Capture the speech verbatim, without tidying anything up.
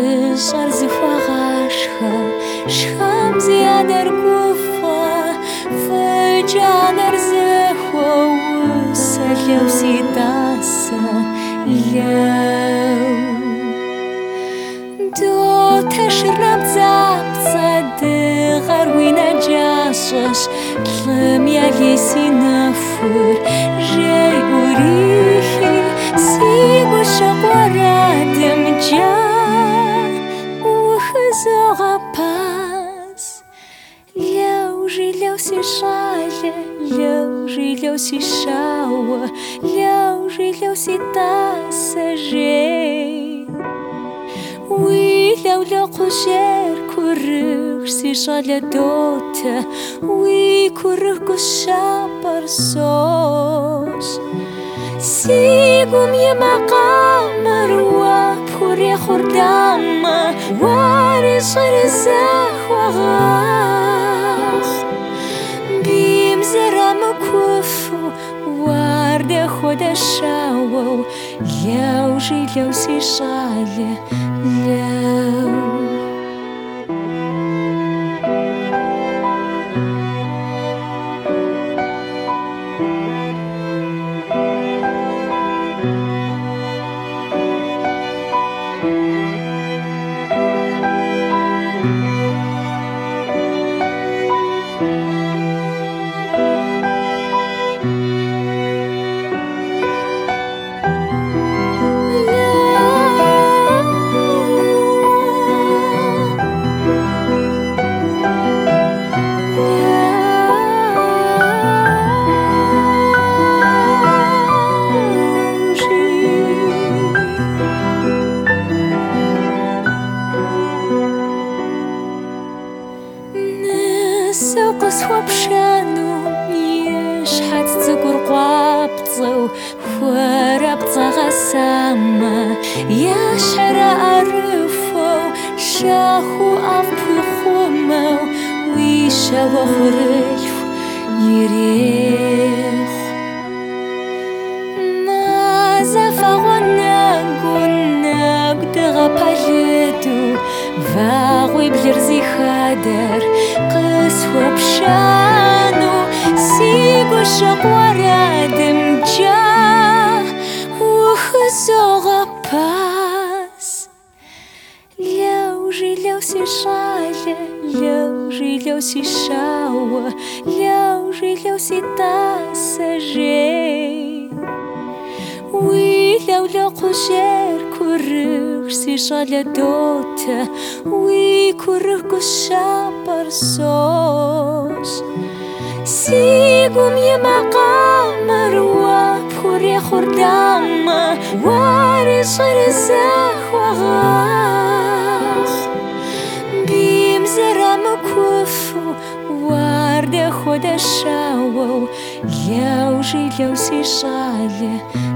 Жышӏэр зыхуагъашхэ, шхэм зиадэр гуфӏэ, фӏыкӏанэр зэхуэу, сэлэу си тӏасэ лэу. Дотэшыр нэбдзапцӏэ, дыгъэр уи нэджащӏэщ, лӏым ялей си нэхур жеӏурихи, си гущэкъу арэдымкӏэ ухызогъэпас. Лэу жилэу си щӏалэ, лэу жилэу си щауэ, лэу жилэу си тӏасэ жей. Уи лэулэ кхъужьейр курыхщ, си щӏалэ дотэ, уи курых гущапӏэр сощ. Си гум и макъамэр уэ пхурехъур дамэ, уэри щӏыри зэхуэгъэхъу. Бийм зэрамыкуфу, уардэ хуэдэ щауэу, лэу жилэу си щӏалэ лэу. Нысэу къысхуэпшэну, ищхьэц цӏыкӏур къуапцӏэу, хуэрэпцӏэ гъэсамэ, ещхьэрэ ӏэрыхуэу, щэхуу ӏэфӏ пхуихъумэу, уи щэуэ хъурылъху ирехъу. Мазэфэгъуэ нэгу, нэгу дыгъэ пэлыду, вагъуи блыр зи хадэр къысхуэпшэну, си гущэкъу арэдымкӏэ ухызогъэпас. Лэу жилэу си щӏалэ, лэу жилэу си щауэ, лэу жилэу си тӏасэ жей. Уи лэулэ кхъужьейр курыхщ, си щӏалэ дотэ, уи курых гущапӏэр сощ. Си гум и макъамэр уэ пхурехъур дамэ, уэри щӏыри зэхуэгъэхъу. Бийм зэрамыкуфу, уардэ хуэдэ щауэу, лэу жилэу си щӏалэ